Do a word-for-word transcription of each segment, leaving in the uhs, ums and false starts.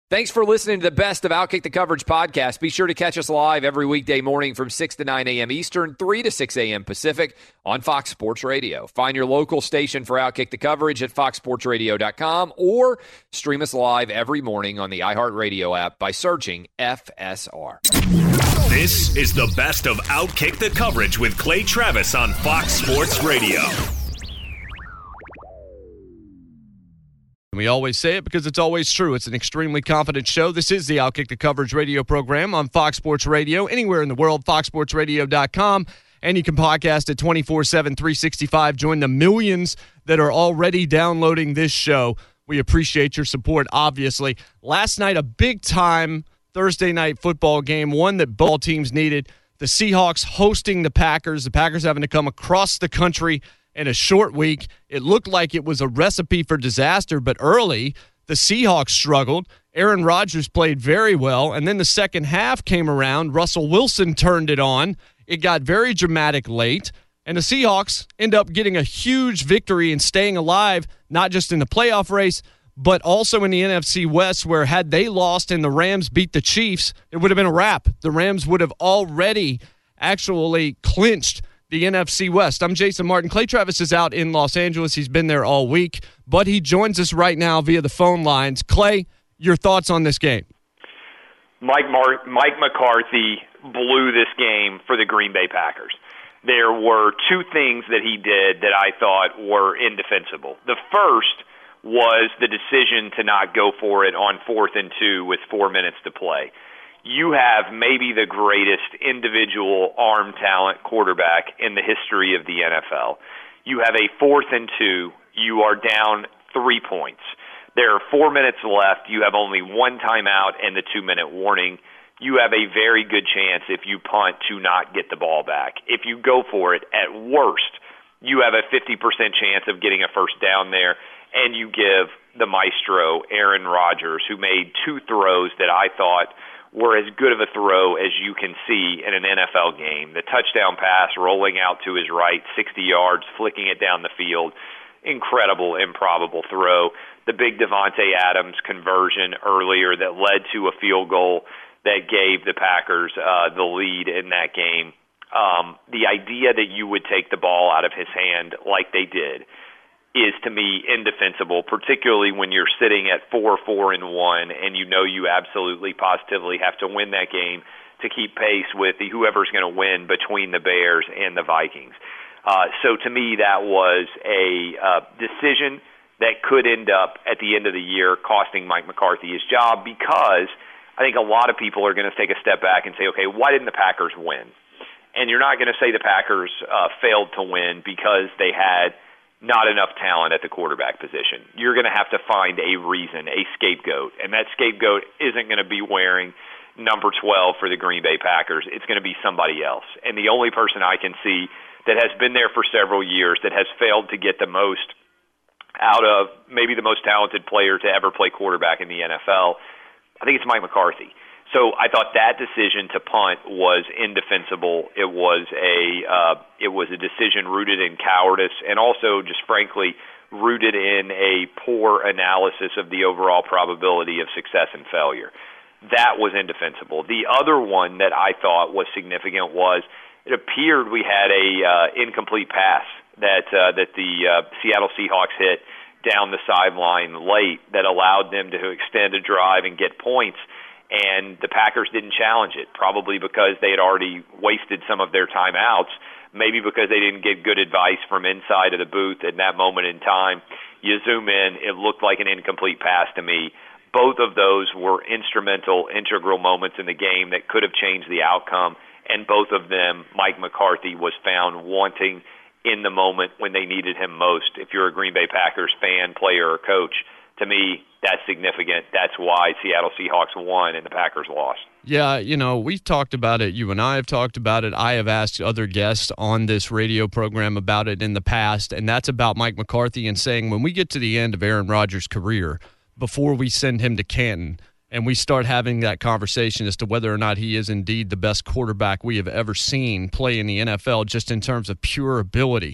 Thanks for listening to the best of Outkick the Coverage podcast. Be sure to catch us live every weekday morning from six to nine a.m. Eastern, three to six a.m. Pacific on Fox Sports Radio. Find your local station for Outkick the Coverage at fox sports radio dot com or stream us live every morning on the iHeartRadio app by searching F S R. This is the best of Outkick the Coverage with Clay Travis on Fox Sports Radio. We always say it because it's always true. It's an extremely confident show. This is the Outkick the Coverage radio program on Fox Sports Radio. Anywhere in the world, fox sports radio dot com. And you can podcast it twenty-four seven, three sixty-five. Join the millions that are already downloading this show. We appreciate your support, obviously. Last night, a big-time Thursday night football game, one that both teams needed. The Seahawks hosting the Packers. The Packers having to come across the country in a short week. It looked like it was a recipe for disaster, but early, the Seahawks struggled. Aaron Rodgers played very well, and then the second half came around. Russell Wilson turned it on. It got very dramatic late, and the Seahawks end up getting a huge victory and staying alive, not just in the playoff race, but also in the N F C West, where had they lost and the Rams beat the Chiefs, it would have been a wrap. The Rams would have already actually clinched the N F C West. I'm Jason Martin. Clay Travis is out in Los Angeles. He's been there all week, but he joins us right now via the phone lines. Clay, your thoughts on this game? Mike Mar- Mike McCarthy blew this game for the Green Bay Packers. There were two things that he did that I thought were indefensible. The first was the decision to not go for it on fourth and two with four minutes to play. You have maybe the greatest individual arm talent quarterback in the history of the N F L. You have a fourth and two. You are down three points. There are four minutes left. You have only one timeout and the two-minute warning. You have a very good chance if you punt to not get the ball back. If you go for it, at worst, you have a fifty percent chance of getting a first down there, and you give the maestro, Aaron Rodgers, who made two throws that I thought were as good of a throw as you can see in an N F L game. The touchdown pass rolling out to his right, sixty yards, flicking it down the field. Incredible, improbable throw. The big Devontae Adams conversion earlier that led to a field goal that gave the Packers uh, the lead in that game. Um, the idea that you would take the ball out of his hand like they did is, to me, indefensible, particularly when you're sitting at four, four, and one, and you know you absolutely, positively have to win that game to keep pace with the, whoever's going to win between the Bears and the Vikings. Uh, so, to me, that was a uh, decision that could end up at the end of the year costing Mike McCarthy his job, because I think a lot of people are going to take a step back and say, okay, why didn't the Packers win? And you're not going to say the Packers uh, failed to win because they had not enough talent at the quarterback position. You're going to have to find a reason, a scapegoat, and that scapegoat isn't going to be wearing number twelve for the Green Bay Packers. It's going to be somebody else. And the only person I can see that has been there for several years, that has failed to get the most out of maybe the most talented player to ever play quarterback in the N F L, I think it's Mike McCarthy. So I thought that decision to punt was indefensible. It was a uh, it was a decision rooted in cowardice, and also just frankly rooted in a poor analysis of the overall probability of success and failure. That was indefensible. The other one that I thought was significant was it appeared we had a uh, incomplete pass that uh, that the uh, Seattle Seahawks hit down the sideline late that allowed them to extend a drive and get points. And the Packers didn't challenge it, probably because they had already wasted some of their timeouts, maybe because they didn't get good advice from inside of the booth at that moment in time. You zoom in, it looked like an incomplete pass to me. Both of those were instrumental, integral moments in the game that could have changed the outcome, and both of them, Mike McCarthy was found wanting in the moment when they needed him most. If you're a Green Bay Packers fan, player, or coach, to me, that's significant. That's why Seattle Seahawks won and the Packers lost. Yeah, you know, we've talked about it. You and I have talked about it. I have asked other guests on this radio program about it in the past, and that's about Mike McCarthy and saying when we get to the end of Aaron Rodgers' career, before we send him to Canton, and we start having that conversation as to whether or not he is indeed the best quarterback we have ever seen play in the N F L just in terms of pure ability,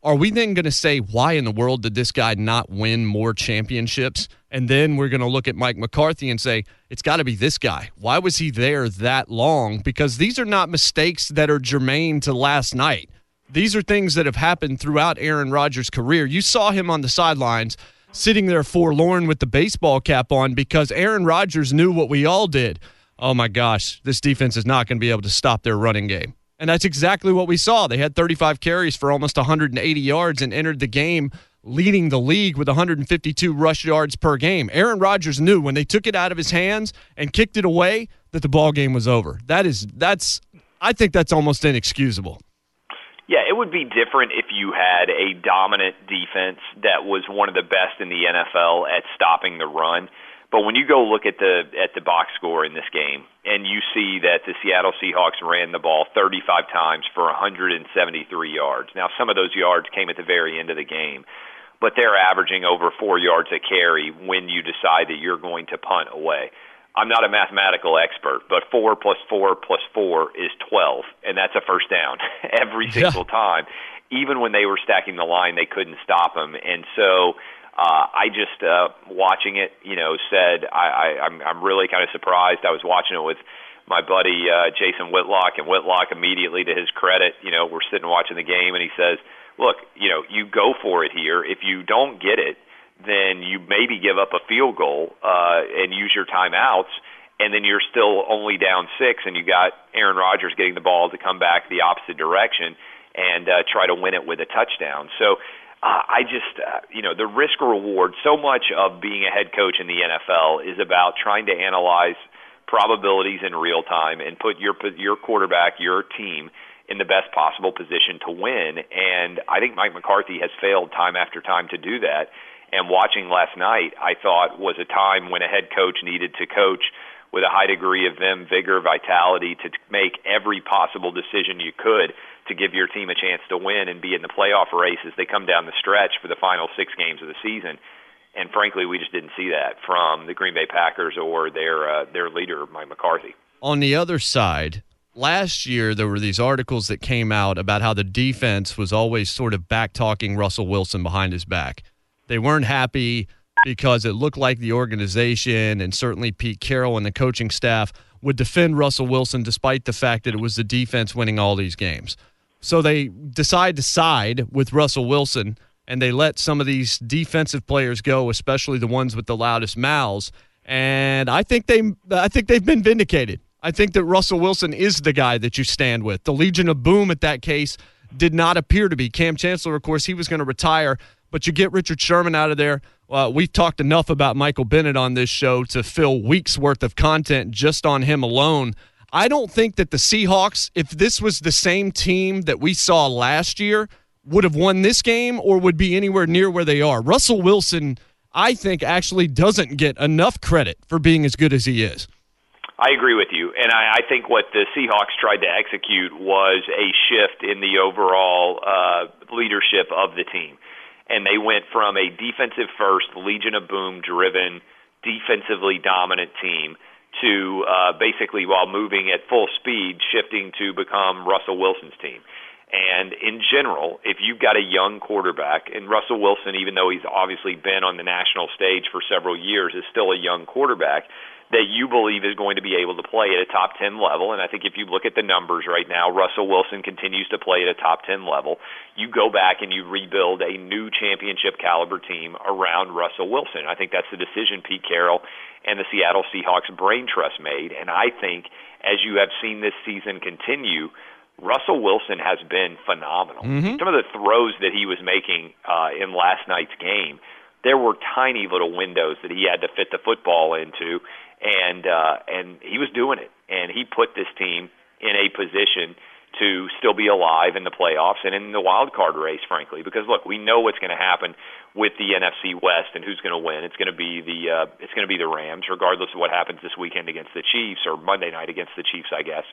are we then going to say, why in the world did this guy not win more championships? And then we're going to look at Mike McCarthy and say, it's got to be this guy. Why was he there that long? Because these are not mistakes that are germane to last night. These are things that have happened throughout Aaron Rodgers' career. You saw him on the sidelines sitting there forlorn with the baseball cap on because Aaron Rodgers knew what we all did. Oh, my gosh, this defense is not going to be able to stop their running game. And that's exactly what we saw. They had thirty-five carries for almost one hundred eighty yards and entered the game leading the league with one hundred fifty-two rush yards per game. Aaron Rodgers knew when they took it out of his hands and kicked it away that the ball game was over. That is, that's, I think that's almost inexcusable. Yeah, it would be different if you had a dominant defense that was one of the best in the N F L at stopping the run. But when you go look at the at the box score in this game and you see that the Seattle Seahawks ran the ball thirty-five times for one hundred seventy-three yards. Now, some of those yards came at the very end of the game, but they're averaging over four yards a carry when you decide that you're going to punt away. I'm not a mathematical expert, but four plus four plus four is twelve, and that's a first down every single yeah. time. Even when they were stacking the line, they couldn't stop them. And so uh, I just, uh, watching it, you know, said I, I, I'm, I'm really kind of surprised. I was watching it with my buddy uh, Jason Whitlock, and Whitlock immediately, to his credit, you know, we're sitting watching the game, and he says, look, you know, you go for it here. If you don't get it, then you maybe give up a field goal uh, and use your timeouts, and then you're still only down six, and you got Aaron Rodgers getting the ball to come back the opposite direction and uh, try to win it with a touchdown. So uh, I just, uh, you know, the risk reward, so much of being a head coach in the N F L is about trying to analyze probabilities in real time and put your your quarterback, your team, in the best possible position to win. And I think Mike McCarthy has failed time after time to do that. And watching last night, I thought was a time when a head coach needed to coach with a high degree of vim, vigor, vitality to make every possible decision you could to give your team a chance to win and be in the playoff race as they come down the stretch for the final six games of the season. And frankly, we just didn't see that from the Green Bay Packers or their uh, their leader, Mike McCarthy. On the other side, last year there were these articles that came out about how the defense was always sort of back-talking Russell Wilson behind his back. They weren't happy because it looked like the organization and certainly Pete Carroll and the coaching staff would defend Russell Wilson despite the fact that it was the defense winning all these games. So they decide to side with Russell Wilson, and they let some of these defensive players go, especially the ones with the loudest mouths. And I think they, I think they've been vindicated. I think that Russell Wilson is the guy that you stand with. The Legion of Boom at that case did not appear to be. Cam Chancellor, of course, he was going to retire, but you get Richard Sherman out of there. Uh, we've talked enough about Michael Bennett on this show to fill weeks' worth of content just on him alone. I don't think that the Seahawks, if this was the same team that we saw last year, would have won this game or would be anywhere near where they are. Russell Wilson, I think, actually doesn't get enough credit for being as good as he is. I agree with you, and I, I think what the Seahawks tried to execute was a shift in the overall uh, leadership of the team. And they went from a defensive-first, Legion of Boom-driven, defensively dominant team to uh, basically, while moving at full speed, shifting to become Russell Wilson's team. And in general, if you've got a young quarterback, and Russell Wilson, even though he's obviously been on the national stage for several years, is still a young quarterback that you believe is going to be able to play at a top ten level. And I think if you look at the numbers right now, Russell Wilson continues to play at a top ten level. You go back and you rebuild a new championship caliber team around Russell Wilson. I think that's the decision Pete Carroll and the Seattle Seahawks brain trust made. And I think as you have seen this season continue, Russell Wilson has been phenomenal. Mm-hmm. Some of the throws that he was making uh, in last night's game, there were tiny little windows that he had to fit the football into, and uh, and he was doing it. And he put this team in a position to still be alive in the playoffs and in the wild card race, frankly. Because look, we know what's going to happen with the N F C West and who's going to win. It's going to be the uh, it's going to be the Rams, regardless of what happens this weekend against the Chiefs or Monday night against the Chiefs, I guess.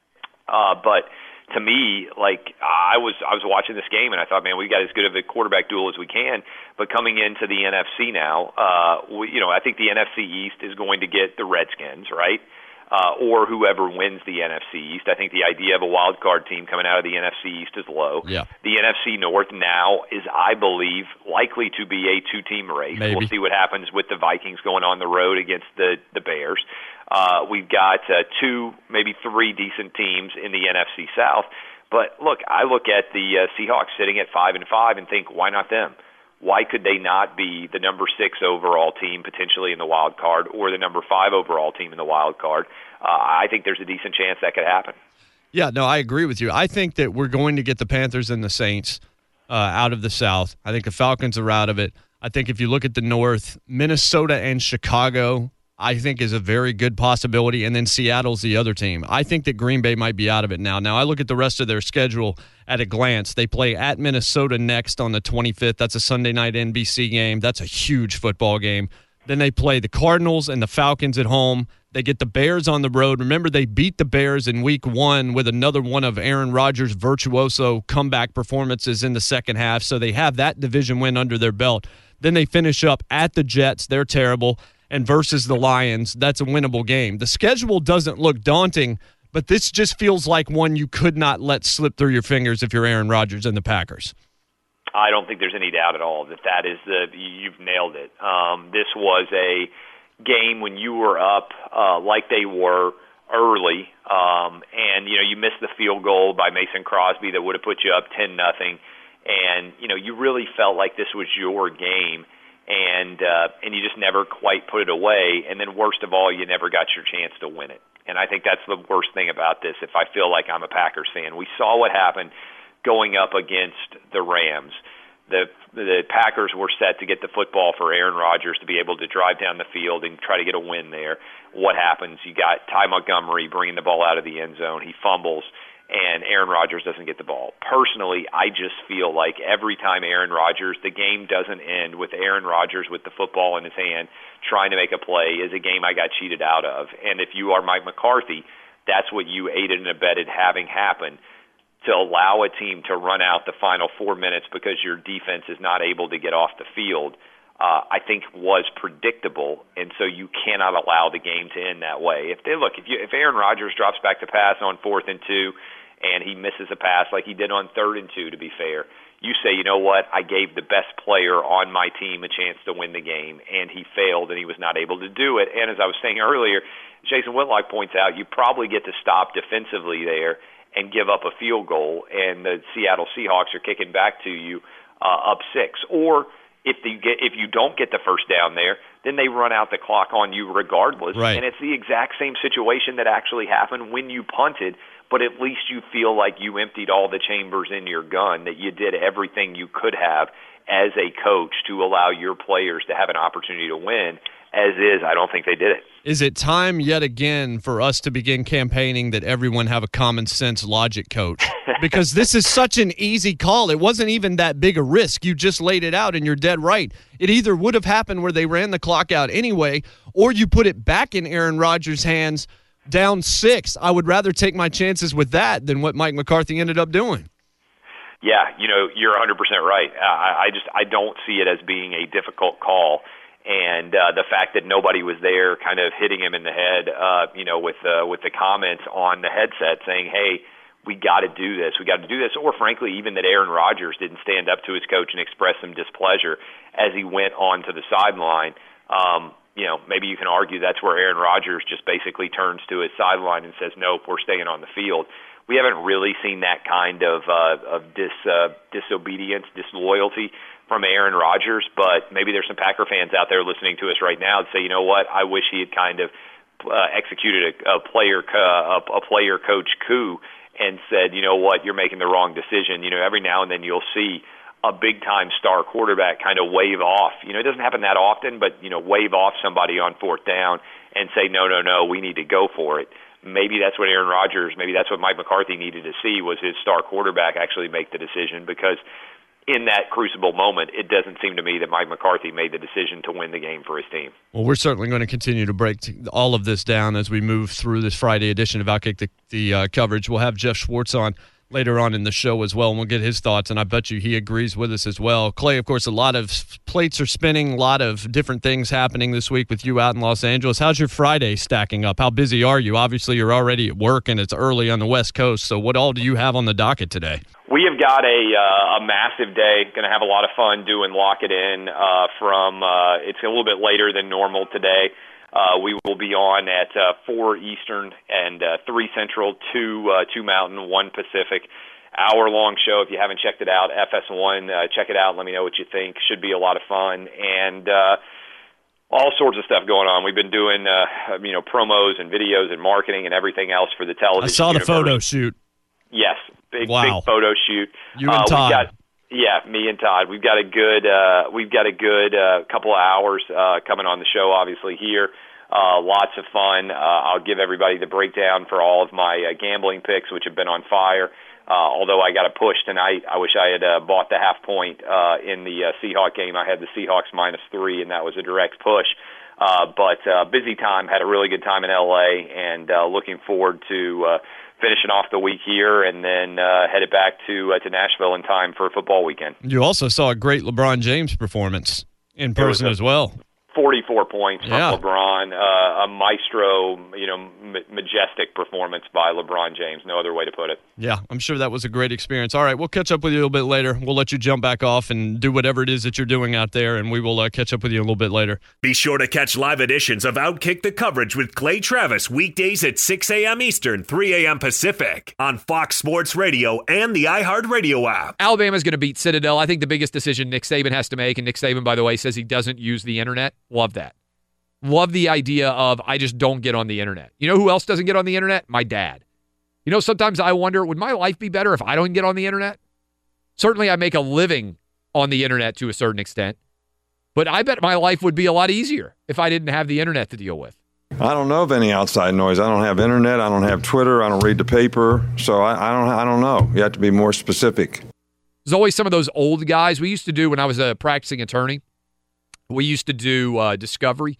Uh, but to me, like I was, I was watching this game and I thought, man, we got as good of a quarterback duel as we can. But coming into the N F C now, uh, we, you know, I think the N F C East is going to get the Redskins, right? uh, or whoever wins the N F C East. I think the idea of a wild card team coming out of the N F C East is low. Yeah. The N F C North now is, I believe, likely to be a two-team race. Maybe. We'll see what happens with the Vikings going on the road against the, the Bears. Uh, we've got uh, two, maybe three decent teams in the N F C South. But look, I look at the uh, Seahawks sitting at five and five and think, why not them? Why could they not be the number six overall team potentially in the wild card, or the number five overall team in the wild card? Uh, I think there's a decent chance that could happen. Yeah, no, I agree with you. I think that we're going to get the Panthers and the Saints uh, out of the South. I think the Falcons are out of it. I think if you look at the North, Minnesota and Chicago, I think is a very good possibility, and then Seattle's the other team. I think that Green Bay might be out of it now. Now, I look at the rest of their schedule at a glance. They play at Minnesota next on the twenty-fifth. That's a Sunday night N B C game. That's a huge football game. Then they play the Cardinals and the Falcons at home. They get the Bears on the road. Remember, they beat the Bears in week one with another one of Aaron Rodgers' virtuoso comeback performances in the second half, so they have that division win under their belt. Then they finish up at the Jets. They're terrible. And versus the Lions, that's a winnable game. The schedule doesn't look daunting, but this just feels like one you could not let slip through your fingers if you're Aaron Rodgers and the Packers. I don't think there's any doubt at all that that is the you've nailed it. Um, this was a game when you were up uh, like they were early, um, and you know you missed the field goal by Mason Crosby that would have put you up ten nothing, and you know you really felt like this was your game. And uh, and you just never quite put it away. And then worst of all, you never got your chance to win it. And I think that's the worst thing about this, if I feel like I'm a Packers fan. We saw what happened going up against the Rams. The the Packers were set to get the football for Aaron Rodgers to be able to drive down the field and try to get a win there. What happens? You got Ty Montgomery bringing the ball out of the end zone. He fumbles, and Aaron Rodgers doesn't get the ball. Personally, I just feel like every time Aaron Rodgers, the game doesn't end with Aaron Rodgers with the football in his hand trying to make a play, is a game I got cheated out of. And if you are Mike McCarthy, that's what you aided and abetted having happen, to allow a team to run out the final four minutes because your defense is not able to get off the field, uh, I think was predictable, and so you cannot allow the game to end that way. If they look, if you if Aaron Rodgers drops back to pass on fourth and two, and he misses a pass like he did on third and two, to be fair, you say, you know what, I gave the best player on my team a chance to win the game, and he failed, and he was not able to do it. And as I was saying earlier, Jason Whitlock points out, you probably get to stop defensively there and give up a field goal, and the Seattle Seahawks are kicking back to you uh, up six. Or if you get if you don't get the first down there, then they run out the clock on you regardless. Right. And it's the exact same situation that actually happened when you punted, but at least you feel like you emptied all the chambers in your gun, that you did everything you could have as a coach to allow your players to have an opportunity to win. As is, I don't think they did it. Is it time yet again for us to begin campaigning that everyone have a common sense logic coach? Because this is such an easy call. It wasn't even that big a risk. You just laid it out, and you're dead right. It either would have happened where they ran the clock out anyway, or you put it back in Aaron Rodgers' hands down six. I would rather take my chances with that than what Mike McCarthy ended up doing. Yeah, you know, you're one hundred percent right. I, I just I don't see it as being a difficult call. And uh, the fact that nobody was there kind of hitting him in the head, uh, you know, with uh, with the comments on the headset saying, hey, we got to do this, we got to do this. Or, frankly, even that Aaron Rodgers didn't stand up to his coach and express some displeasure as he went on to the sideline. Um, you know, maybe you can argue that's where Aaron Rodgers just basically turns to his sideline and says, nope, we're staying on the field. We haven't really seen that kind of uh, of dis, uh, disobedience, disloyalty from Aaron Rodgers, but maybe there's some Packer fans out there listening to us right now that say, you know what, I wish he had kind of uh, executed a, a player uh, a, a player coach coup and said, you know what, you're making the wrong decision. You know, every now and then you'll see a big-time star quarterback kind of wave off. You know, it doesn't happen that often, but, you know, wave off somebody on fourth down and say, no, no, no, we need to go for it. Maybe that's what Aaron Rodgers, maybe that's what Mike McCarthy needed to see, was his star quarterback actually make the decision, because in that crucible moment, it doesn't seem to me that Mike McCarthy made the decision to win the game for his team. Well, we're certainly going to continue to break all of this down as we move through this Friday edition of Outkick the, the uh, coverage. We'll have Jeff Schwartz on later on in the show as well, and we'll get his thoughts, and I bet you he agrees with us as well. Clay, of course, a lot of plates are spinning, a lot of different things happening this week with you out in Los Angeles. How's your Friday stacking up? How busy are you? Obviously, you're already at work, and it's early on the West Coast, so what all do you have on the docket today? We have got a uh, a massive day. Going to have a lot of fun doing Lock It In uh, from, uh, it's a little bit later than normal today. Uh, we will be on at uh, four Eastern and uh, three Central, two, uh, two Mountain, one Pacific. Hour-long show. If you haven't checked it out, F S one, uh, check it out. Let me know what you think. Should be a lot of fun. And uh, all sorts of stuff going on. We've been doing uh, you know, promos and videos and marketing and everything else for the television I saw the universe. photo shoot. Yes, big wow. big photo shoot. You and uh, Todd. We've got, yeah, me and Todd. We've got a good uh, we've got a good uh, couple of hours uh, coming on the show. Obviously here, uh, lots of fun. Uh, I'll give everybody the breakdown for all of my uh, gambling picks, which have been on fire. Uh, although I got a push tonight, I wish I had uh, bought the half point uh, in the uh, Seahawks game. I had the Seahawks minus three, and that was a direct push. Uh, but uh, busy time. Had a really good time in L A, and uh, looking forward to uh, finishing off the week here, and then uh, headed back to uh, to Nashville in time for football weekend. You also saw a great LeBron James performance in person a, as well. forty-four points from yeah. LeBron, uh, a maestro, you know, m- majestic performance by LeBron James. No other way to put it. Yeah, I'm sure that was a great experience. All right, we'll catch up with you a little bit later. We'll let you jump back off and do whatever it is that you're doing out there, and we will uh, catch up with you a little bit later. Be sure to catch live editions of Outkick the Coverage with Clay Travis weekdays at six a.m. Eastern, three a.m. Pacific on Fox Sports Radio and the iHeartRadio app. Alabama's going to beat Citadel. I think the biggest decision Nick Saban has to make, and Nick Saban, by the way, says he doesn't use the internet. Love that. Love the idea of I just don't get on the internet. You know who else doesn't get on the internet? My dad. You know, sometimes I wonder, would my life be better if I don't get on the internet? Certainly I make a living on the internet to a certain extent, but I bet my life would be a lot easier if I didn't have the internet to deal with. I don't know of any outside noise. I don't have internet. I don't have Twitter. I don't read the paper. So I, I don't I don't know. You have to be more specific. There's always some of those old guys. We used to do, when I was a practicing attorney, we used to do uh, discovery.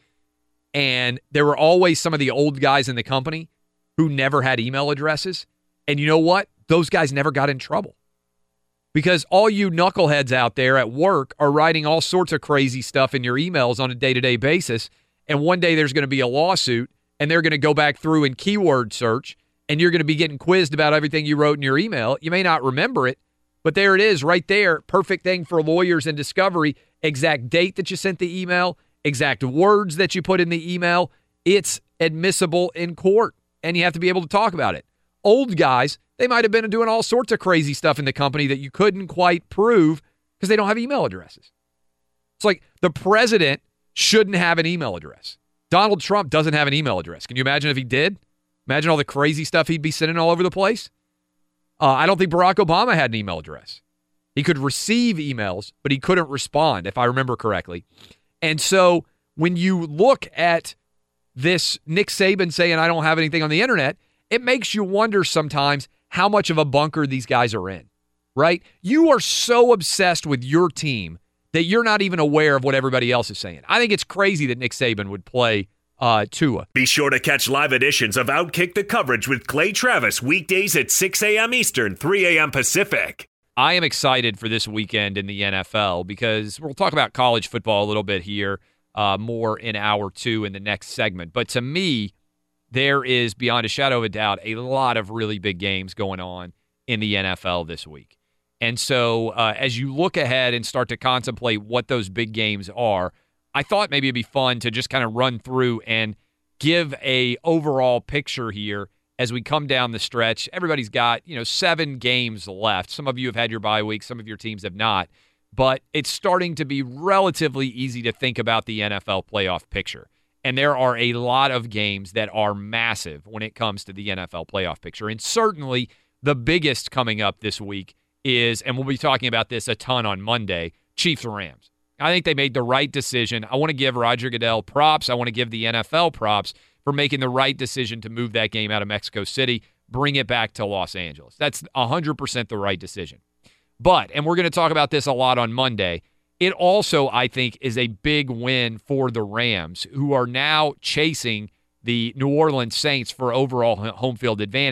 And there were always some of the old guys in the company who never had email addresses. And you know what? Those guys never got in trouble. Because all you knuckleheads out there at work are writing all sorts of crazy stuff in your emails on a day-to-day basis. And one day there's going to be a lawsuit, and they're going to go back through and keyword search, and you're going to be getting quizzed about everything you wrote in your email. You may not remember it, but there it is right there. Perfect thing for lawyers and discovery. Exact date that you sent the email, exact words that you put in the email. It's admissible in court, and you have to be able to talk about it. Old guys, they might have been doing all sorts of crazy stuff in the company that you couldn't quite prove because they don't have email addresses. It's like the president shouldn't have an email address. Donald Trump doesn't have an email address. Can you imagine if he did? Imagine all the crazy stuff he'd be sending all over the place. Uh, I don't think Barack Obama had an email address. He could receive emails, but he couldn't respond, if I remember correctly. And so when you look at this Nick Saban saying, I don't have anything on the internet, it makes you wonder sometimes how much of a bunker these guys are in, right? You are so obsessed with your team that you're not even aware of what everybody else is saying. I think it's crazy that Nick Saban would play uh, Tua. Be sure to catch live editions of Outkick the Coverage with Clay Travis weekdays at six a.m. Eastern, three a.m. Pacific. I am excited for this weekend in the N F L because we'll talk about college football a little bit here, uh, more in hour two in the next segment. But to me, there is, beyond a shadow of a doubt, a lot of really big games going on in the N F L this week. And so uh, as you look ahead and start to contemplate what those big games are, I thought maybe it'd be fun to just kind of run through and give a overall picture here as we come down the stretch. Everybody's got, you know, seven games left. Some of you have had your bye week. Some of your teams have not. But it's starting to be relatively easy to think about the N F L playoff picture. And there are a lot of games that are massive when it comes to the N F L playoff picture. And certainly the biggest coming up this week is, and we'll be talking about this a ton on Monday, Chiefs-Rams. I think they made the right decision. I want to give Roger Goodell props. I want to give the N F L props for making the right decision to move that game out of Mexico City, bring it back to Los Angeles. That's one hundred percent the right decision. But, and we're going to talk about this a lot on Monday, it also, I think, is a big win for the Rams, who are now chasing the New Orleans Saints for overall home field advantage.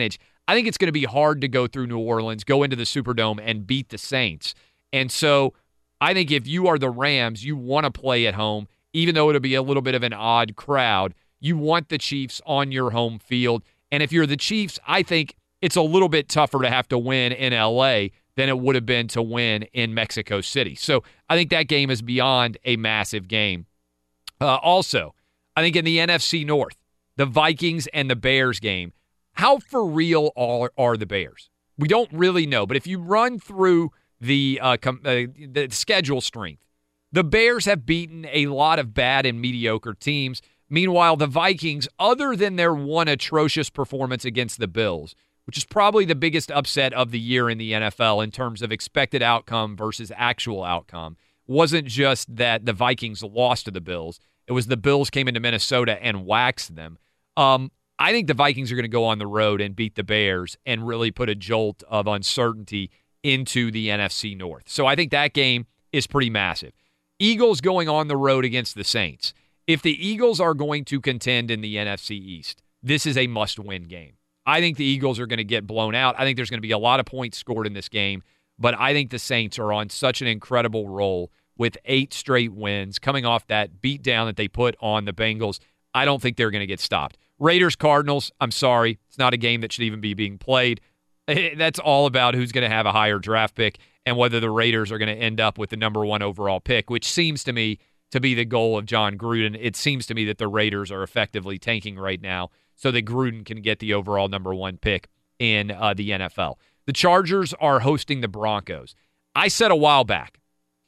I think it's going to be hard to go through New Orleans, go into the Superdome, and beat the Saints. And so I think if you are the Rams, you want to play at home, even though it'll be a little bit of an odd crowd. You want the Chiefs on your home field. And if you're the Chiefs, I think it's a little bit tougher to have to win in L A than it would have been to win in Mexico City. So I think that game is beyond a massive game. Uh, also, I think in the N F C North, the Vikings and the Bears game, how for real are, are the Bears? We don't really know, but if you run through the uh, com- uh, the schedule strength, the Bears have beaten a lot of bad and mediocre teams. Meanwhile, the Vikings, other than their one atrocious performance against the Bills, which is probably the biggest upset of the year in the N F L in terms of expected outcome versus actual outcome, wasn't just that the Vikings lost to the Bills. It was the Bills came into Minnesota and waxed them. Um, I think the Vikings are going to go on the road and beat the Bears and really put a jolt of uncertainty into the N F C North. So I think that game is pretty massive. Eagles going on the road against the Saints. If the Eagles are going to contend in the N F C East, this is a must-win game. I think the Eagles are going to get blown out. I think there's going to be a lot of points scored in this game, but I think the Saints are on such an incredible roll with eight straight wins coming off that beatdown that they put on the Bengals. I don't think they're going to get stopped. Raiders-Cardinals, I'm sorry. It's not a game that should even be being played. That's all about who's going to have a higher draft pick and whether the Raiders are going to end up with the number one overall pick, which seems to me to be the goal of John Gruden. It seems to me that the Raiders are effectively tanking right now so that Gruden can get the overall number one pick in uh, the N F L. The Chargers are hosting the Broncos. I said a while back,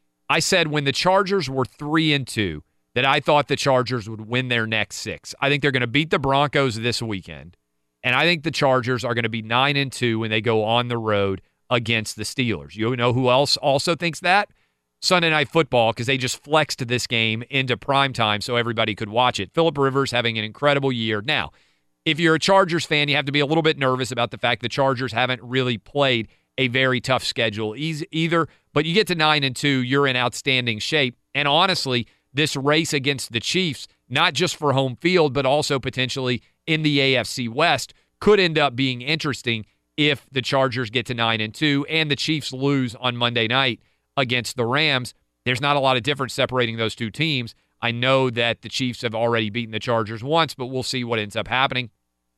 I said when the Chargers were three and two, that I thought the Chargers would win their next six. I think they're going to beat the Broncos this weekend, and I think the Chargers are going to be nine and two when they go on the road against the Steelers. You know who else also thinks that? Sunday Night Football, because they just flexed this game into primetime so everybody could watch it. Phillip Rivers having an incredible year. Now, if you're a Chargers fan, you have to be a little bit nervous about the fact the Chargers haven't really played a very tough schedule either, but you get to nine and two, you're in outstanding shape. And honestly, this race against the Chiefs, not just for home field, but also potentially in the A F C West, could end up being interesting if the Chargers get to nine and two and the Chiefs lose on Monday night against the Rams. There's not a lot of difference separating those two teams. I know that the Chiefs have already beaten the Chargers once, but we'll see what ends up happening.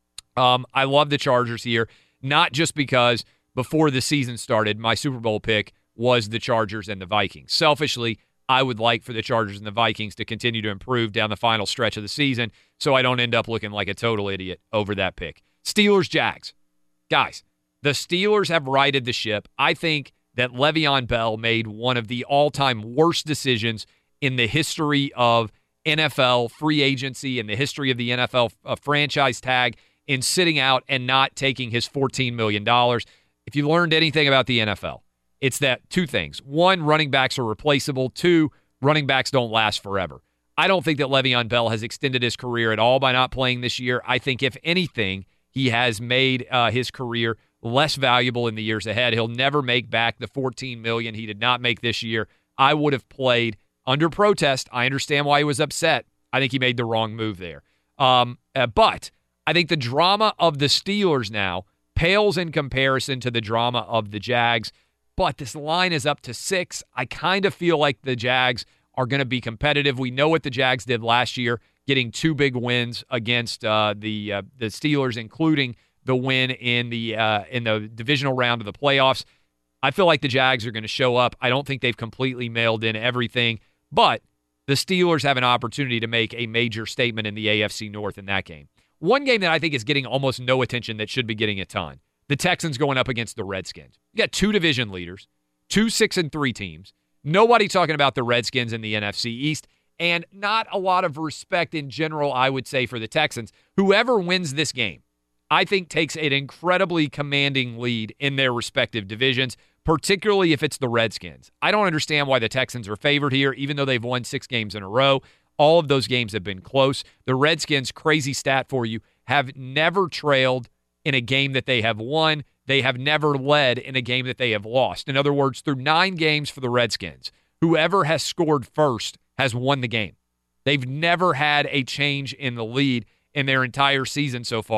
Um, I love the Chargers here, not just because before the season started, my Super Bowl pick was the Chargers and the Vikings. Selfishly, I would like for the Chargers and the Vikings to continue to improve down the final stretch of the season so I don't end up looking like a total idiot over that pick. Steelers-Jags. Guys, the Steelers have righted the ship. I think that Le'Veon Bell made one of the all-time worst decisions in the history of N F L free agency, in the history of the N F L uh, franchise tag, in sitting out and not taking his fourteen million dollars. If you learned anything about the N F L, it's that two things. One, running backs are replaceable. Two, running backs don't last forever. I don't think that Le'Veon Bell has extended his career at all by not playing this year. I think, if anything, he has made uh, his career less valuable in the years ahead. He'll never make back the fourteen million dollars he did not make this year. I would have played under protest. I understand why he was upset. I think he made the wrong move there. Um, uh, but I think the drama of the Steelers now pales in comparison to the drama of the Jags. But this line is up to six. I kind of feel like the Jags are going to be competitive. We know what the Jags did last year, getting two big wins against uh, the uh, the Steelers, including the win in the uh, in the divisional round of the playoffs. I feel like the Jags are going to show up. I don't think they've completely mailed in everything, but the Steelers have an opportunity to make a major statement in the A F C North in that game. One game that I think is getting almost no attention that should be getting a ton. The Texans going up against the Redskins. You got two division leaders, two six and three teams. Nobody talking about the Redskins in the N F C East, and not a lot of respect in general, I would say, for the Texans. Whoever wins this game, I think, takes an incredibly commanding lead in their respective divisions, particularly if it's the Redskins. I don't understand why the Texans are favored here, even though they've won six games in a row. All of those games have been close. The Redskins, crazy stat for you, have never trailed in a game that they have won. They have never led in a game that they have lost. In other words, through nine games for the Redskins, whoever has scored first has won the game. They've never had a change in the lead in their entire season so far.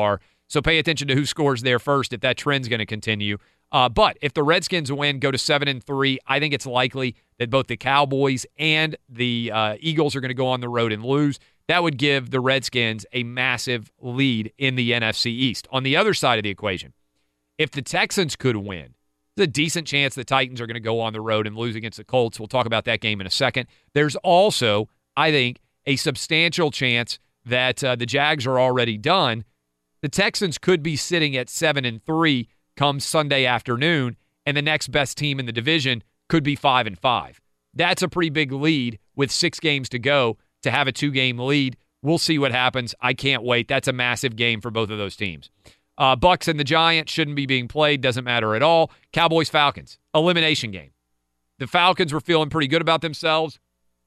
So pay attention to who scores there first if that trend's going to continue. Uh, but if the Redskins win, go to seven and three, I think it's likely that both the Cowboys and the uh, Eagles are going to go on the road and lose. That would give the Redskins a massive lead in the N F C East. On the other side of the equation, if the Texans could win, there's a decent chance the Titans are going to go on the road and lose against the Colts. We'll talk about that game in a second. There's also, I think, a substantial chance that uh, the Jags are already done. The Texans could be sitting at seven and three come Sunday afternoon, and the next best team in the division could be five and five. That's a pretty big lead with six games to go to have a two-game lead. We'll see what happens. I can't wait. That's a massive game for both of those teams. Uh, Bucks and the Giants shouldn't be being played. Doesn't matter at all. Cowboys-Falcons, elimination game. The Falcons were feeling pretty good about themselves.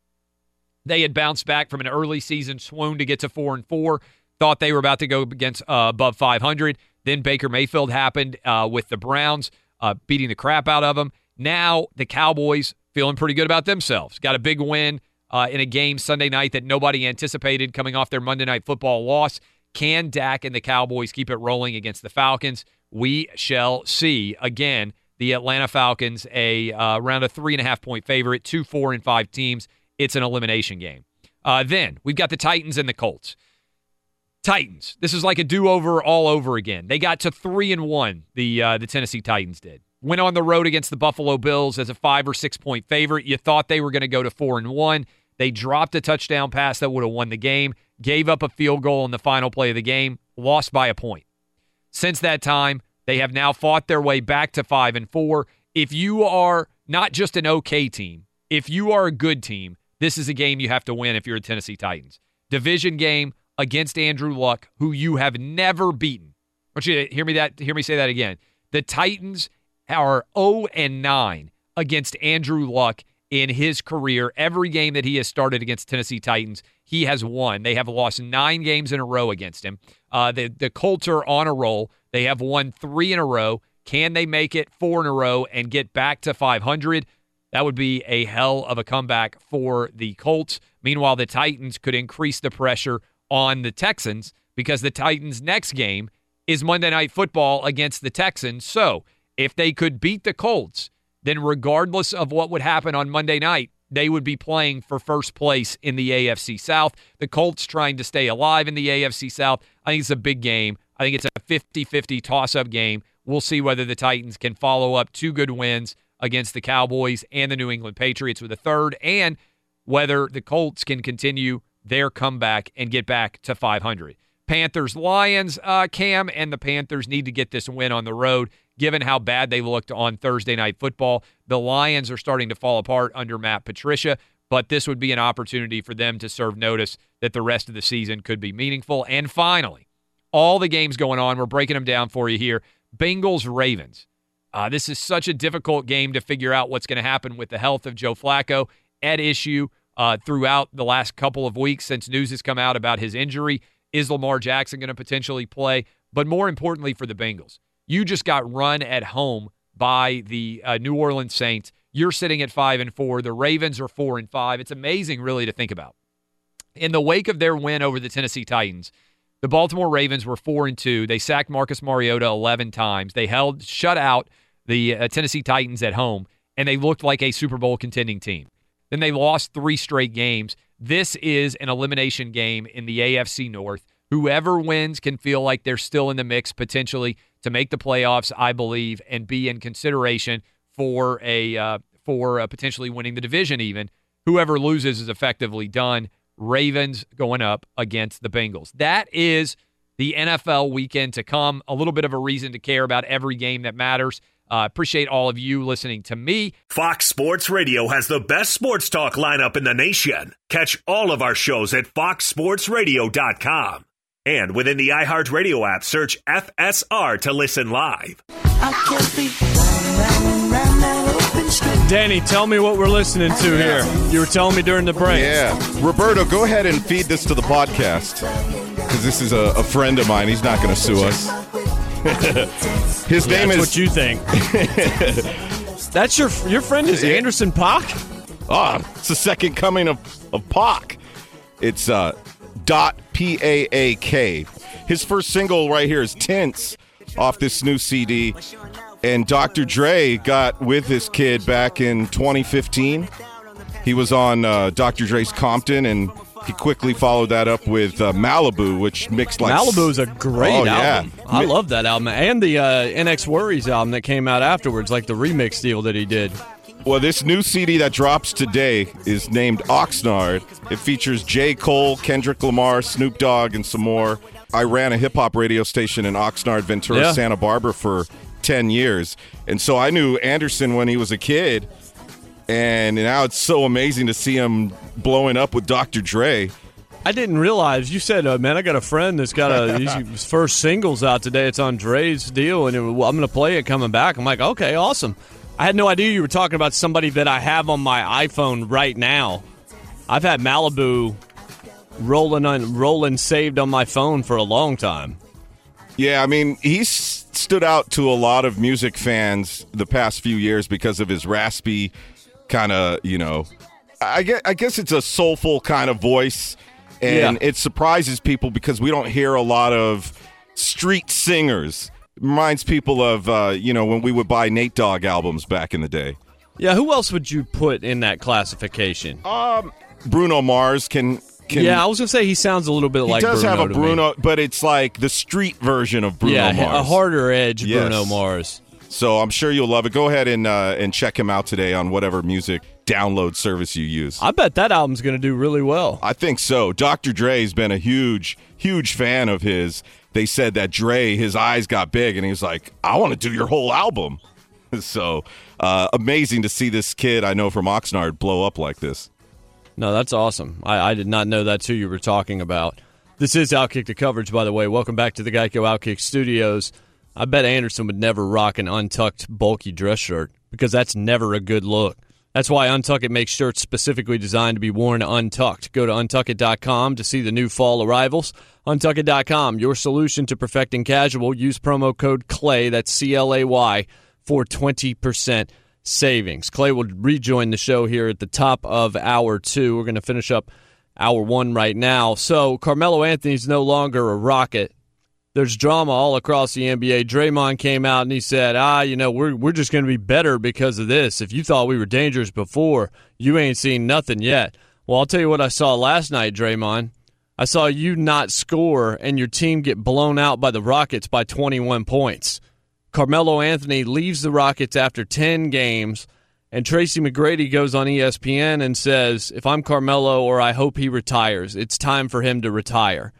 They had bounced back from an early season swoon to get to four and four. Thought they were about to go against uh, above five hundred. Then Baker Mayfield happened uh, with the Browns, uh, beating the crap out of them. Now the Cowboys feeling pretty good about themselves. Got a big win uh, in a game Sunday night that nobody anticipated coming off their Monday Night Football loss. Can Dak and the Cowboys keep it rolling against the Falcons? We shall see. Again, the Atlanta Falcons, a uh, around a three and a half point favorite, two, four, and five teams. It's an elimination game. Uh, then we've got the Titans and the Colts. Titans. This is like a do-over all over again. They got to three and one. The uh, the Tennessee Titans did. Went on the road against the Buffalo Bills as a five or six point favorite. You thought they were going to go to four and one. They dropped a touchdown pass that would have won the game. Gave up a field goal in the final play of the game. Lost by a point. Since that time, they have now fought their way back to five and four. If you are not just an okay team, if you are a good team, this is a game you have to win if you're a Tennessee Titans. Division game against Andrew Luck, who you have never beaten. I want you to hear me that hear me say that again. The Titans are oh and nine against Andrew Luck in his career. Every game that he has started against Tennessee Titans, he has won. They have lost nine games in a row against him. Uh, the, the Colts are on a roll. They have won three in a row. Can they make it four in a row and get back to five hundred? That would be a hell of a comeback for the Colts. Meanwhile, the Titans could increase the pressure on the Texans because the Titans' next game is Monday Night Football against the Texans. So if they could beat the Colts, then regardless of what would happen on Monday night, they would be playing for first place in the A F C South. The Colts trying to stay alive in the A F C South. I think it's a big game. I think it's a fifty-fifty toss-up game. We'll see whether the Titans can follow up two good wins against the Cowboys and the New England Patriots with a third, and whether the Colts can continue their comeback and get back to five hundred. Panthers, Lions, uh, Cam, and the Panthers need to get this win on the road, given how bad they looked on Thursday Night Football. The Lions are starting to fall apart under Matt Patricia, but this would be an opportunity for them to serve notice that the rest of the season could be meaningful. And finally, all the games going on, we're breaking them down for you here. Bengals, Ravens. Uh, this is such a difficult game to figure out what's going to happen with the health of Joe Flacco at issue uh, throughout the last couple of weeks since news has come out about his injury. Is Lamar Jackson going to potentially play? But more importantly for the Bengals, you just got run at home by the uh, New Orleans Saints. You're sitting at five and four. The Ravens are four and five. It's amazing, really, to think about. In the wake of their win over the Tennessee Titans, the Baltimore Ravens were four and two. They sacked Marcus Mariota eleven times. They held, shut out the uh, Tennessee Titans at home, and they looked like a Super Bowl contending team. Then they lost three straight games. This is an elimination game in the A F C North. Whoever wins can feel like they're still in the mix potentially to make the playoffs, I believe, and be in consideration for a uh, for uh, potentially winning the division even. Whoever loses is effectively done. Ravens going up against the Bengals. That is the N F L weekend to come. A little bit of a reason to care about every game that matters. Uh, appreciate all of you listening to me. Fox Sports Radio has the best sports talk lineup in the nation. Catch all of our shows at fox sports radio dot com. And within the iHeartRadio app, search F S R to listen live. Danny, tell me what we're listening to here. You were telling me during the break. Yeah. Roberto, go ahead and feed this to the podcast, because this is a, a friend of mine. He's not going to sue us. His yeah, name that's is... what you think. That's your your friend is Anderson .Paak? Ah, it's the second coming of, of Pac. It's uh, dot P A A K. His first single right here is Tints off this new C D. And Doctor Dre got with this kid back in twenty fifteen. He was on uh, Doctor Dre's Compton, and he quickly followed that up with uh, Malibu, which mixed like... Malibu is a great oh, album. Yeah. I love that album. And the uh, N X Worries album that came out afterwards, like the remix deal that he did. Well, this new C D that drops today is named Oxnard. It features J. Cole, Kendrick Lamar, Snoop Dogg, and some more. I ran a hip-hop radio station in Oxnard, Ventura, Yeah. Santa Barbara for ten years. And so I knew Anderson when he was a kid. And now it's so amazing to see him blowing up with Doctor Dre. I didn't realize, you said, uh, man, I got a friend that's got a, his first singles out today. It's on Dre's deal, and it, well, I'm going to play it coming back. I'm like, okay, awesome. I had no idea you were talking about somebody that I have on my iPhone right now. I've had Malibu rolling on, rolling saved on my phone for a long time. Yeah, I mean, he's stood out to a lot of music fans the past few years because of his raspy kind of, you know, I guess, I guess it's a soulful kind of voice, and Yeah. it surprises people because we don't hear a lot of street singers. It reminds people of, uh, you know, when we would buy Nate Dogg albums back in the day. Yeah, who else would you put in that classification? Um, Bruno Mars can... can yeah, I was going to say he sounds a little bit he like does Bruno have a to me. Bruno, but it's like the street version of Bruno yeah, Mars. a harder edge Yes. Bruno Mars. So I'm sure you'll love it. Go ahead and uh, and check him out today on whatever music download service you use. I bet that album's going to do really well. I think so. Doctor Dre's been a huge, huge fan of his. They said that Dre, his eyes got big, and he was like, I want to do your whole album. So uh, amazing to see this kid I know from Oxnard blow up like this. No, that's awesome. I, I did not know that's who you were talking about. This is Outkick the Coverage, by the way. Welcome back to the Geico Outkick Studios. I bet Anderson would never rock an untucked, bulky dress shirt because that's never a good look. That's why Untuck It makes shirts specifically designed to be worn untucked. Go to untuck it dot com to see the new fall arrivals. untuck it dot com, your solution to perfecting casual. Use promo code CLAY, that's C L A Y, for twenty percent savings. Clay will rejoin the show here at the top of hour two. We're going to finish up hour one right now. So Carmelo Anthony's no longer a Rocket. There's drama all across the N B A. Draymond came out and he said, ah, you know, we're we're just going to be better because of this. If you thought we were dangerous before, you ain't seen nothing yet. Well, I'll tell you what I saw last night, Draymond. I saw you not score and your team get blown out by the Rockets by twenty-one points. Carmelo Anthony leaves the Rockets after ten games, and Tracy McGrady goes on E S P N and says, if I'm Carmelo, or I hope he retires, it's time for him to retire.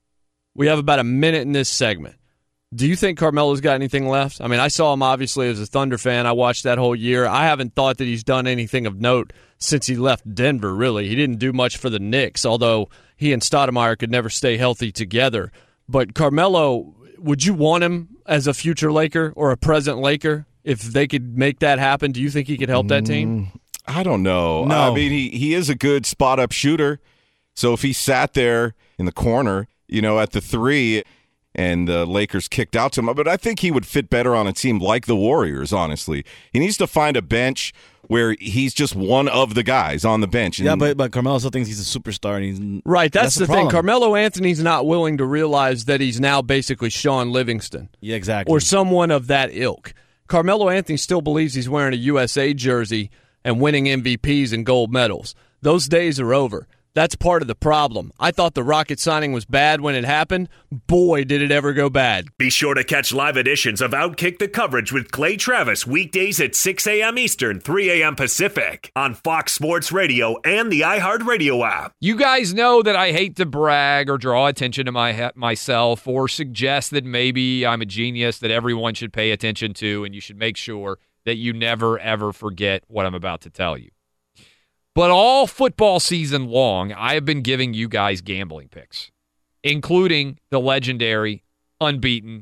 We have about a minute in this segment. Do you think Carmelo's got anything left? I mean, I saw him obviously as a Thunder fan. I watched that whole year. I haven't thought that he's done anything of note since he left Denver, really. He didn't do much for the Knicks, although he and Stoudemire could never stay healthy together. But Carmelo, would you want him as a future Laker or a present Laker? If they could make that happen, do you think he could help that team? I don't know. No. I mean, he, he is a good spot-up shooter. So if he sat there in the corner, you know, at the three, and the Lakers kicked out to him. But I think he would fit better on a team like the Warriors, honestly. He needs to find a bench where he's just one of the guys on the bench. And Yeah, but but Carmelo still thinks he's a superstar. And he's, Right, that's, the, thing. problem. Carmelo Anthony's not willing to realize that he's now basically Sean Livingston. Yeah, exactly. Or someone of that ilk. Carmelo Anthony still believes he's wearing a U S A jersey and winning M V Ps and gold medals. Those days are over. That's part of the problem. I thought the Rocket signing was bad when it happened. Boy, did it ever go bad. Be sure to catch live editions of Outkick the Coverage with Clay Travis weekdays at six a.m. Eastern, three a.m. Pacific on Fox Sports Radio and the iHeartRadio app. You guys know that I hate to brag or draw attention to my myself or suggest that maybe I'm a genius that everyone should pay attention to, and you should make sure that you never, ever forget what I'm about to tell you. But all football season long, I have been giving you guys gambling picks, including the legendary, unbeaten,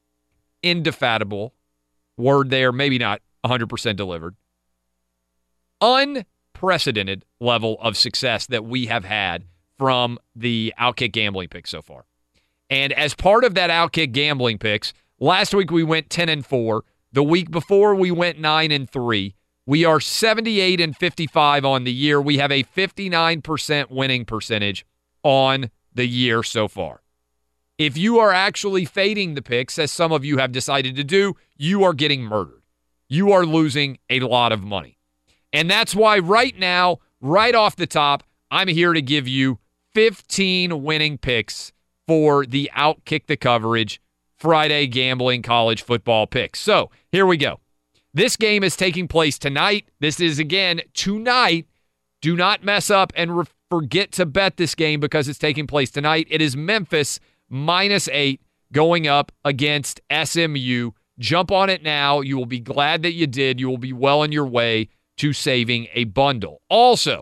indefatigable, word there, maybe not one hundred percent delivered, unprecedented level of success that we have had from the Outkick gambling picks so far. And as part of that Outkick gambling picks, last week we went ten and four. The week before we went nine and three. We are seventy-eight and fifty-five on the year. We have a fifty-nine percent winning percentage on the year so far. If you are actually fading the picks, as some of you have decided to do, you are getting murdered. You are losing a lot of money. And that's why right now, right off the top, I'm here to give you fifteen winning picks for the Outkick the Coverage Friday Gambling College Football Picks. So here we go. This game is taking place tonight. This is, again, tonight. Do not mess up and re- forget to bet this game because it's taking place tonight. It is Memphis minus eight going up against S M U. Jump on it now. You will be glad that you did. You will be well on your way to saving a bundle. Also,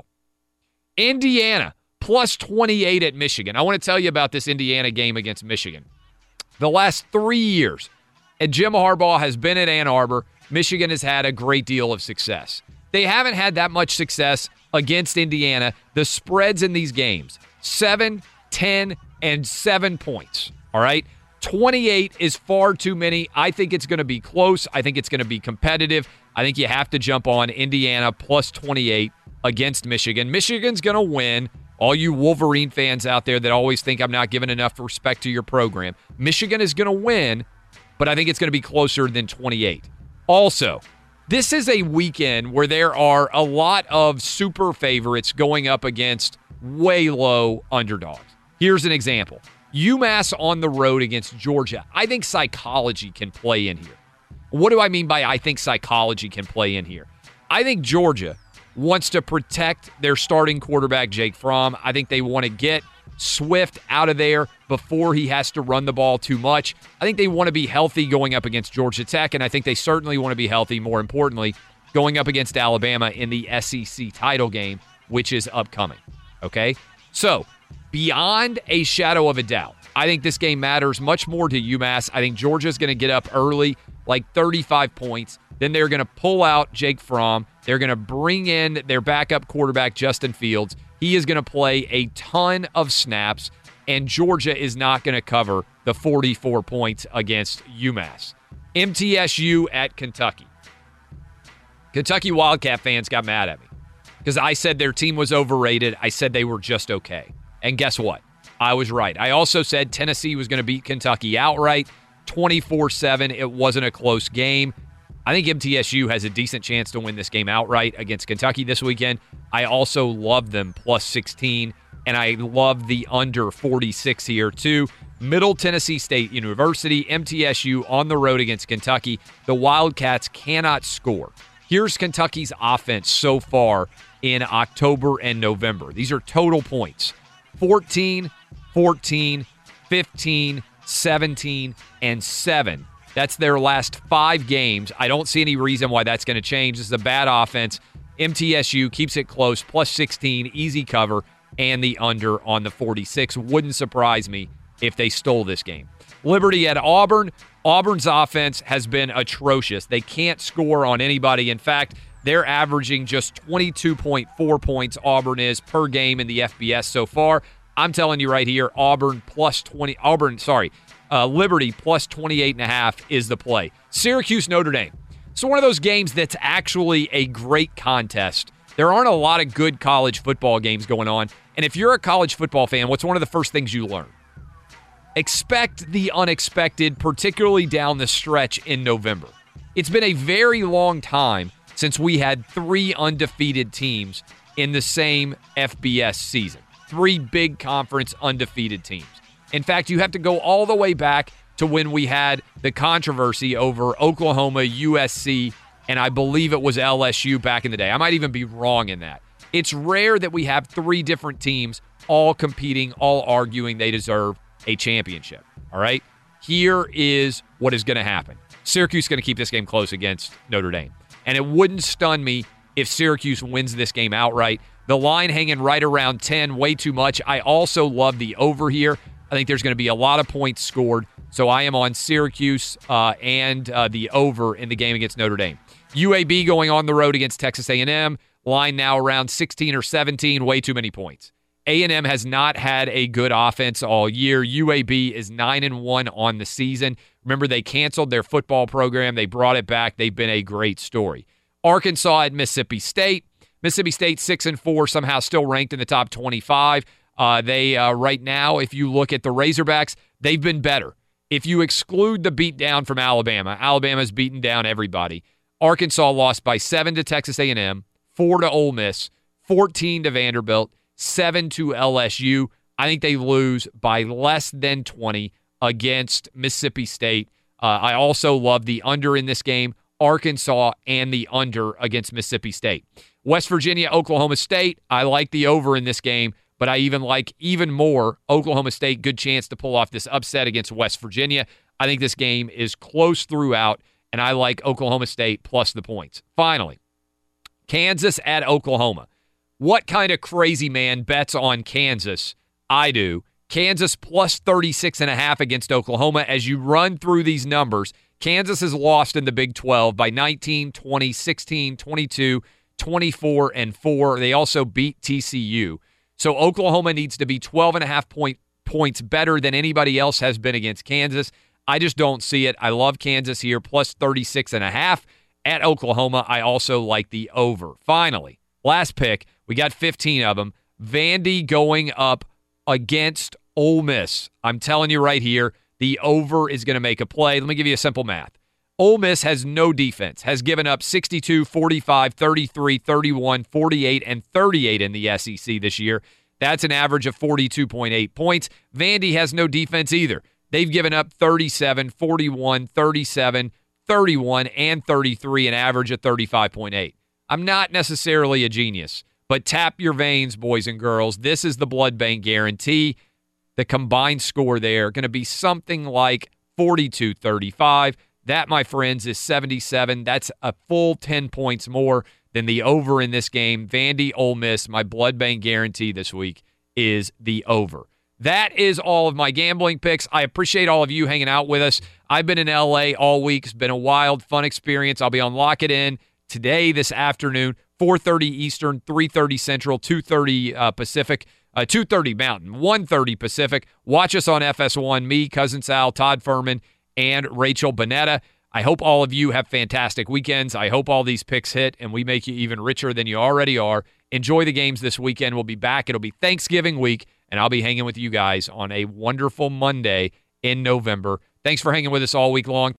Indiana plus twenty-eight at Michigan. I want to tell you about this Indiana game against Michigan. The last three years, and Jim Harbaugh has been at Ann Arbor, Michigan has had a great deal of success. They haven't had that much success against Indiana. The spreads in these games, seven, ten, and seven points, all right? twenty-eight is far too many. I think it's going to be close. I think it's going to be competitive. I think you have to jump on Indiana plus twenty-eight against Michigan. Michigan's going to win. All you Wolverine fans out there that always think I'm not giving enough respect to your program, Michigan is going to win, but I think it's going to be closer than twenty-eight. Also, this is a weekend where there are a lot of super favorites going up against way low underdogs. Here's an example. UMass on the road against Georgia. I think psychology can play in here. What do I mean by I think psychology can play in here? I think Georgia wants to protect their starting quarterback, Jake Fromm. I think they want to get Swift out of there before he has to run the ball too much. I think they want to be healthy going up against Georgia Tech, and I think they certainly want to be healthy, more importantly, going up against Alabama in the S E C title game, which is upcoming. Okay? So, beyond a shadow of a doubt, I think this game matters much more to UMass. I think Georgia's going to get up early, like thirty-five points. Then they're going to pull out Jake Fromm. They're going to bring in their backup quarterback, Justin Fields. He is going to play a ton of snaps, and Georgia is not going to cover the forty-four points against UMass. M T S U at Kentucky. Kentucky Wildcat fans got mad at me because I said their team was overrated. I said they were just okay. And guess what? I was right. I also said Tennessee was going to beat Kentucky outright, twenty-four seven. It wasn't a close game. I think M T S U has a decent chance to win this game outright against Kentucky this weekend. I also love them plus sixteen, and I love the under forty-six here too. Middle Tennessee State University, M T S U on the road against Kentucky. The Wildcats cannot score. Here's Kentucky's offense so far in October and November. These are total points. fourteen, fourteen, fifteen, seventeen, and seven. That's their last five games. I don't see any reason why that's going to change. This is a bad offense. M T S U keeps it close, plus sixteen, easy cover, and the under on the forty-six. Wouldn't surprise me if they stole this game. Liberty at Auburn. Auburn's offense has been atrocious. They can't score on anybody. In fact, they're averaging just twenty-two point four points, Auburn is, per game in the F B S so far. I'm telling you right here, Auburn plus twenty, Auburn, sorry, uh, Liberty plus twenty-eight and a half is the play. Syracuse, Notre Dame. So one of those games that's actually a great contest. There aren't a lot of good college football games going on. And if you're a college football fan, what's one of the first things you learn? Expect the unexpected, particularly down the stretch in November. It's been a very long time since we had three undefeated teams in the same F B S season. Three big conference undefeated teams. In fact, you have to go all the way back to when we had the controversy over Oklahoma, U S C, and I believe it was L S U back in the day. I might even be wrong in that. It's rare that we have three different teams all competing, all arguing they deserve a championship. All right? Here is what is going to happen. Syracuse is going to keep this game close against Notre Dame. And it wouldn't stun me if Syracuse wins this game outright. The line hanging right around ten, way too much. I also love the over here. I think there's going to be a lot of points scored. So I am on Syracuse uh, and uh, the over in the game against Notre Dame. U A B going on the road against Texas A and M. Line now around sixteen or seventeen, way too many points. A and M has not had a good offense all year. U A B is nine and one on the season. Remember, they canceled their football program. They brought it back. They've been a great story. Arkansas at Mississippi State. Mississippi State six and four, somehow still ranked in the top twenty-five. Uh, they uh, right now, if you look at the Razorbacks, They've been better. If you exclude the beatdown from Alabama, Alabama's beaten down everybody. Arkansas lost by seven to Texas A and M, four to Ole Miss, fourteen to Vanderbilt, seven to L S U. I think they lose by less than twenty against Mississippi State. Uh, I also love the under in this game, Arkansas and the under against Mississippi State. West Virginia, Oklahoma State, I like the over in this game, but I even like even more Oklahoma State, good chance to pull off this upset against West Virginia. I think this game is close throughout, and I like Oklahoma State plus the points. Finally, Kansas at Oklahoma. What kind of crazy man bets on Kansas? I do. Kansas plus thirty-six and a half against Oklahoma. As you run through these numbers, Kansas has lost in the Big twelve by nineteen, twenty, sixteen, twenty-two, twenty-four, and four. They also beat T C U. So Oklahoma needs to be twelve and a half point, points better than anybody else has been against Kansas. I just don't see it. I love Kansas here, plus thirty-six and a half. At Oklahoma, I also like the over. Finally, last pick. We got fifteen of them. Vandy going up against Ole Miss. I'm telling you right here, the over is going to make a play. Let me give you a simple math. Ole Miss has no defense, has given up sixty-two, forty-five, thirty-three, thirty-one, forty-eight, and thirty-eight in the S E C this year. That's an average of forty-two point eight points. Vandy has no defense either. They've given up thirty-seven, forty-one, thirty-seven, thirty-one, and thirty-three, an average of thirty-five point eight. I'm not necessarily a genius, but tap your veins, boys and girls. This is the blood bank guarantee. The combined score there going to be something like forty-two thirty-five. That, my friends, is seventy-seven. That's a full ten points more than the over in this game. Vandy, Ole Miss, my blood bank guarantee this week is the over. That is all of my gambling picks. I appreciate all of you hanging out with us. I've been in L A all week. It's been a wild, fun experience. I'll be on Lock It In today, this afternoon, four thirty Eastern, three thirty Central, two thirty uh, Pacific, uh, two thirty Mountain, one thirty Pacific. Watch us on F S one, me, Cousin Sal, Todd Furman, and Rachel Bonetta. I hope all of you have fantastic weekends. I hope all these picks hit and we make you even richer than you already are. Enjoy the games this weekend. We'll be back. It'll be Thanksgiving week, and I'll be hanging with you guys on a wonderful Monday in November. Thanks for hanging with us all week long.